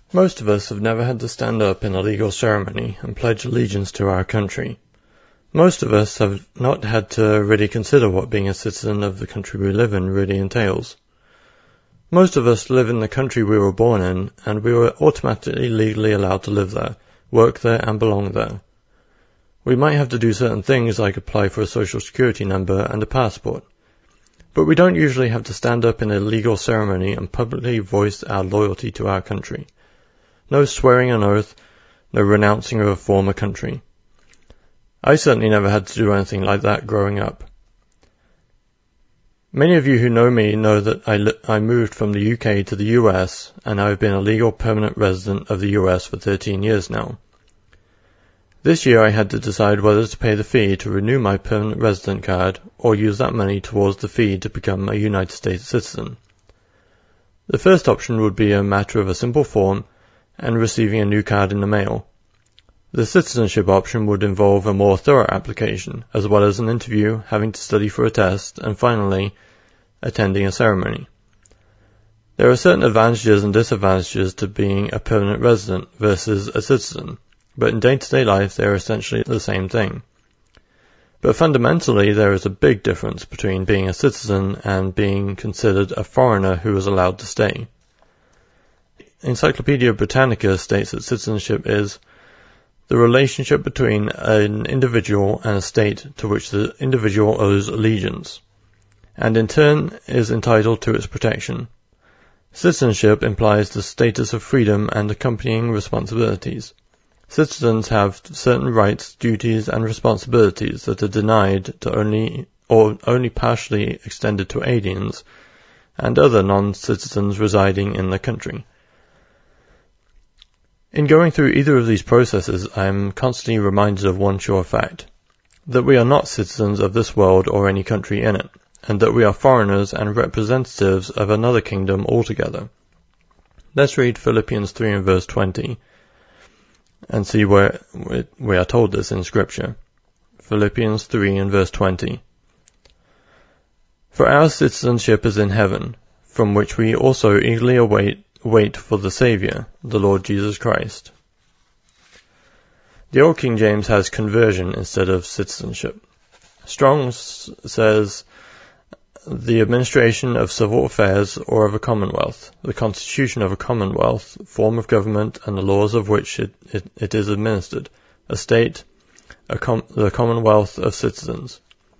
Most of us have never had to stand up in a legal ceremony and pledge allegiance to our country. Most of us have not had to really consider what being a citizen of the country we live in really entails. Most of us live in the country we were born in, and we were automatically legally allowed to live there, work there, and belong there. We might have to do certain things like apply for a social security number and a passport. But we don't usually have to stand up in a legal ceremony and publicly voice our loyalty to our country. No swearing an oath, no renouncing of a former country. I certainly never had to do anything like that growing up. Many of you who know me know that I moved from the UK to the US, and I've been a legal permanent resident of the US for 13 years now. This year I had to decide whether to pay the fee to renew my permanent resident card or use that money towards the fee to become a United States citizen. The first option would be a matter of a simple form and receiving a new card in the mail. The citizenship option would involve a more thorough application, as well as an interview, having to study for a test, and finally, attending a ceremony. There are certain advantages and disadvantages to being a permanent resident versus a citizen, but in day-to-day life they are essentially the same thing. But fundamentally there is a big difference between being a citizen and being considered a foreigner who is allowed to stay. Encyclopedia Britannica states that citizenship is the relationship between an individual and a state to which the individual owes allegiance, and in turn is entitled to its protection. Citizenship implies the status of freedom and accompanying responsibilities. Citizens have certain rights, duties, and responsibilities that are denied to only partially extended to aliens and other non-citizens residing in the country. In going through either of these processes, I am constantly reminded of one sure fact, that we are not citizens of this world or any country in it, and that we are foreigners and representatives of another kingdom altogether. Let's read Philippians 3 and verse 20, and see where we are told this in Scripture. Philippians 3 and verse 20. For our citizenship is in heaven, from which we also eagerly wait for the Saviour, the Lord Jesus Christ. The Old King James has conversion instead of citizenship. Strong's says the administration of civil affairs or of a commonwealth, the constitution of a commonwealth, form of government and the laws of which it is administered, a state, the commonwealth of citizens.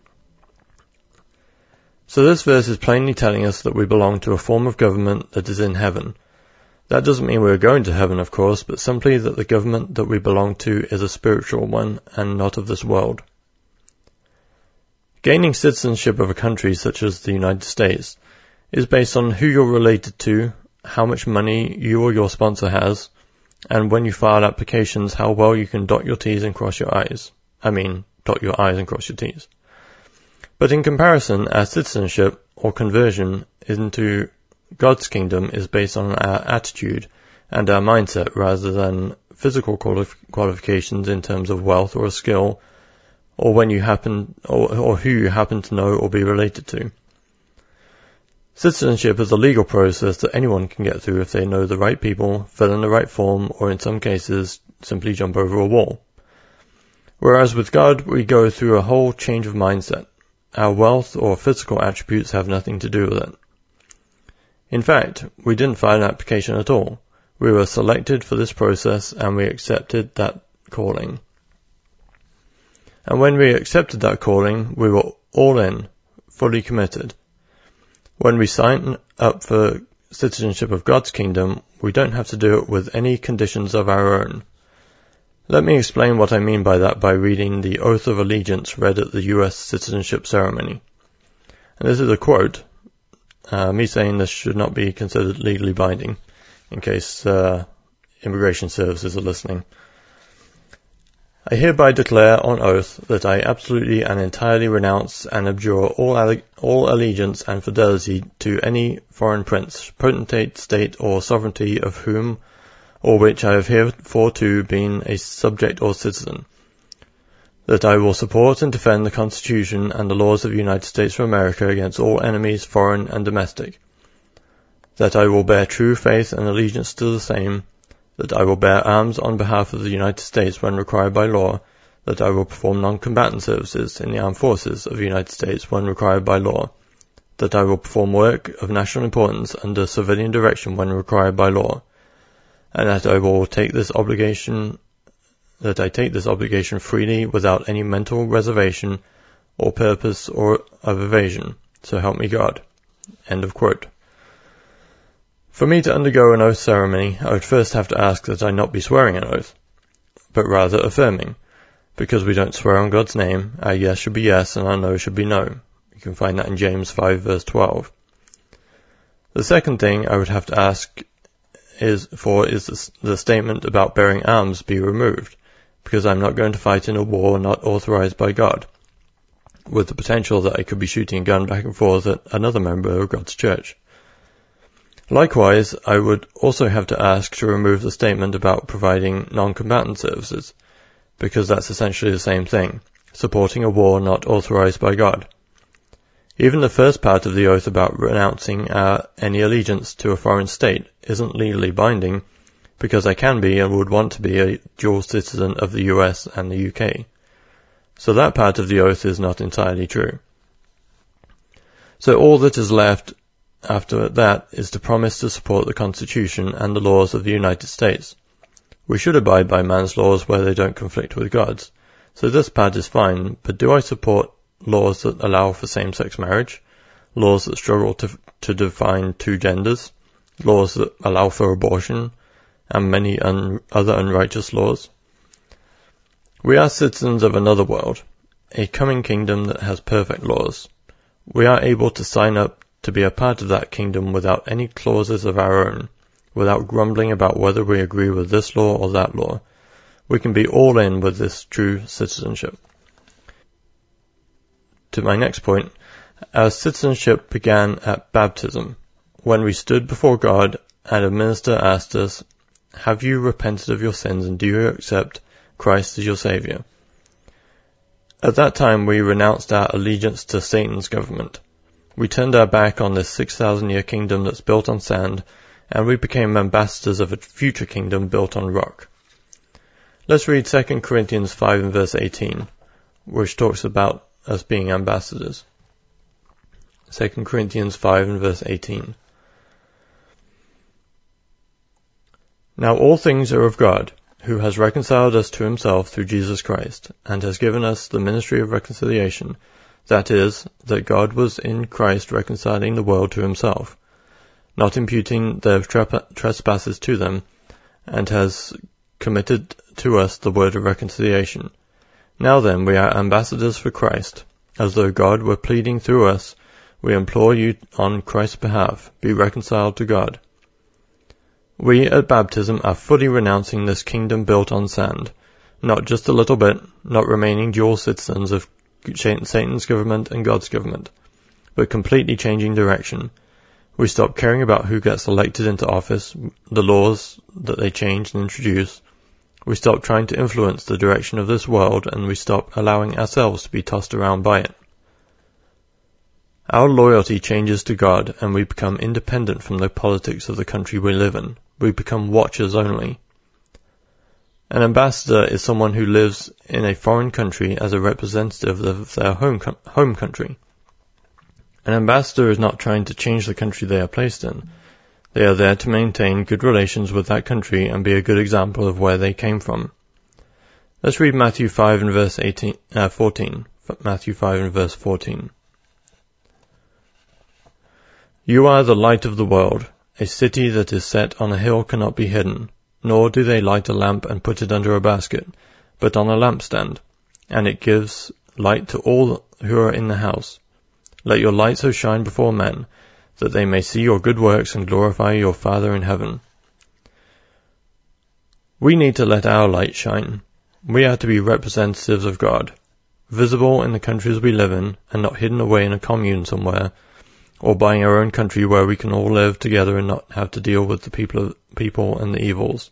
So this verse is plainly telling us that we belong to a form of government that is in heaven. That doesn't mean we're going to heaven, of course, but simply that the government that we belong to is a spiritual one and not of this world. Gaining citizenship of a country such as the United States is based on who you're related to, how much money you or your sponsor has, and when you file applications, how well you can dot your T's and cross your I's. Dot your I's and cross your T's. But in comparison, our citizenship or conversion into God's kingdom is based on our attitude and our mindset rather than physical qualifications in terms of wealth or skill, or when you happen, or who you happen to know or be related to. Citizenship is a legal process that anyone can get through if they know the right people, fill in the right form, or in some cases, simply jump over a wall. Whereas with God, we go through a whole change of mindset. Our wealth or physical attributes have nothing to do with it. In fact, we didn't file an application at all. We were selected for this process and we accepted that calling. And when we accepted that calling, we were all in, fully committed. When we sign up for citizenship of God's kingdom, we don't have to do it with any conditions of our own. Let me explain what I mean by that by reading the Oath of Allegiance read at the U.S. citizenship ceremony. And this is a quote, me saying this should not be considered legally binding, in case immigration services are listening. I hereby declare on oath that I absolutely and entirely renounce and abjure all allegiance and fidelity to any foreign prince, potentate, state, or sovereignty of whom or which I have heretofore been a subject or citizen, that I will support and defend the Constitution and the laws of the United States of America against all enemies, foreign and domestic, that I will bear true faith and allegiance to the same, that I will bear arms on behalf of the United States when required by law, that I will perform non-combatant services in the armed forces of the United States when required by law, that I will perform work of national importance under civilian direction when required by law, and that I take this obligation freely without any mental reservation or purpose or of evasion. So help me God. End of quote. For me to undergo an oath ceremony, I would first have to ask that I not be swearing an oath, but rather affirming. Because we don't swear on God's name, our yes should be yes and our no should be no. You can find that in James 5 verse 12. The second thing I would have to ask is the statement about bearing arms be removed, because I'm not going to fight in a war not authorized by God, with the potential that I could be shooting a gun back and forth at another member of God's church. Likewise, I would also have to ask to remove the statement about providing non-combatant services, because that's essentially the same thing, supporting a war not authorized by God. Even the first part of the oath about renouncing any allegiance to a foreign state isn't legally binding, because I can be and would want to be a dual citizen of the US and the UK. So that part of the oath is not entirely true. So all that is left after that is to promise to support the Constitution and the laws of the United States. We should abide by man's laws where they don't conflict with God's. So this part is fine, but do I support laws that allow for same-sex marriage, laws that struggle to define two genders, laws that allow for abortion, and many other unrighteous laws? We are citizens of another world, a coming kingdom that has perfect laws. We are able to sign up to be a part of that kingdom without any clauses of our own, without grumbling about whether we agree with this law or that law. We can be all in with this true citizenship. To my next point, our citizenship began at baptism, when we stood before God and a minister asked us, "Have you repented of your sins and do you accept Christ as your Savior?" At that time we renounced our allegiance to Satan's government. We turned our back on this 6,000-year kingdom that's built on sand, and we became ambassadors of a future kingdom built on rock. Let's read 2 Corinthians 5 and verse 18, which talks about us being ambassadors. 2 Corinthians 5 and verse 18. Now all things are of God, who has reconciled us to himself through Jesus Christ, and has given us the ministry of reconciliation, that is, that God was in Christ reconciling the world to himself, not imputing their trespasses to them, and has committed to us the word of reconciliation. Now then, we are ambassadors for Christ, as though God were pleading through us. We implore you on Christ's behalf, be reconciled to God. We at baptism are fully renouncing this kingdom built on sand, not just a little bit, not remaining dual citizens of Satan's government and God's government, but completely changing direction. We stop caring about who gets elected into office, the laws that they change and introduce. We stop trying to influence the direction of this world, and we stop allowing ourselves to be tossed around by it. Our loyalty changes to God, and we become independent from the politics of the country we live in. We become watchers only. An ambassador is someone who lives in a foreign country as a representative of their home country. An ambassador is not trying to change the country they are placed in. They are there to maintain good relations with that country and be a good example of where they came from. Let's read Matthew 5 and verse 14. Matthew 5 and verse 14. You are the light of the world. A city that is set on a hill cannot be hidden, nor do they light a lamp and put it under a basket, but on a lampstand, and it gives light to all who are in the house. Let your light so shine before men, that they may see your good works and glorify your Father in heaven. We need to let our light shine. We are to be representatives of God, visible in the countries we live in, and not hidden away in a commune somewhere, or buying our own country where we can all live together and not have to deal with the people and the evils.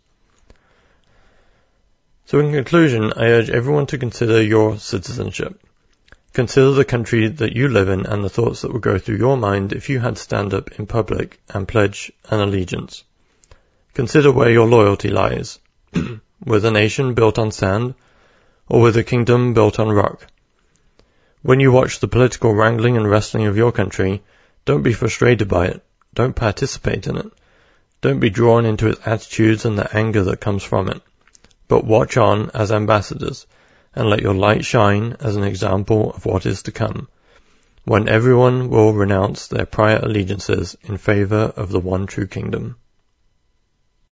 So in conclusion, I urge everyone to consider your citizenship. Consider the country that you live in and the thoughts that would go through your mind if you had to stand up in public and pledge an allegiance. Consider where your loyalty lies, with a nation built on sand, or with a kingdom built on rock. When you watch the political wrangling and wrestling of your country, don't be frustrated by it. Don't participate in it. Don't be drawn into its attitudes and the anger that comes from it. But watch on as ambassadors, and let your light shine as an example of what is to come, when everyone will renounce their prior allegiances in favor of the one true kingdom.